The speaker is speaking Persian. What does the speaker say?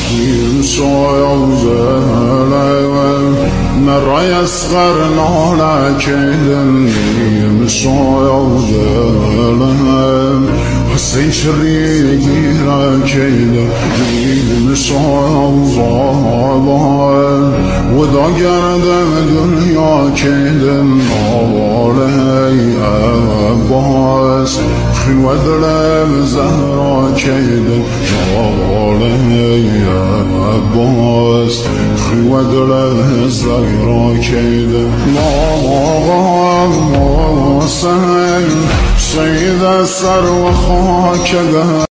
مرة يصغر نولك حسين شريكي راكيد وذا قرد دنيا كيد علي أباس خل وذلم زهرا كيد علي أباس خل وذلم زهرا كيد سيد السر وخاك